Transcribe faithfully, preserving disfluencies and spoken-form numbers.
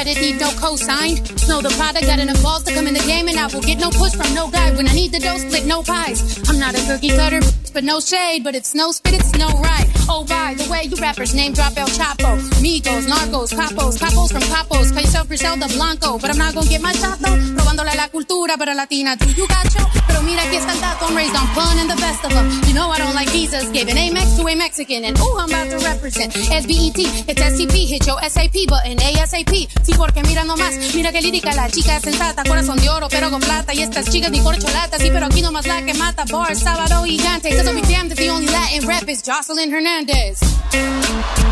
credit, need no cosign. Know the product, got enough balls to come in the game, and I will get no push from no guy. When I need the dough, split no pies. I'm not a cookie cutter, but no shade. But it's no spit, it's no right. Oh, by the way, you rappers name drop El Chapo, Migos, Narcos, Capos, Capos from Capos. Call yourself Griselda Blanco, but I'm not gonna get my chato. Robándole la cultura, pero latina, do you got yo? Pero mira aquí está el dato, I'm raised on fun and the best of them. You know I don't like visas, giving Amex to a Mexican. And ooh, I'm about to represent S B E T, it's S C P, hit your S A P button, ASAP. Sí, porque mira nomás, mira que lírica, la chica es sensata, corazón de oro, pero con plata. Y estas chicas ni corcholata, sí, pero aquí nomás la que mata. Bars, sábado gigante, cause I'll be damned if the only Latin rap is Jocelyn Hernandez.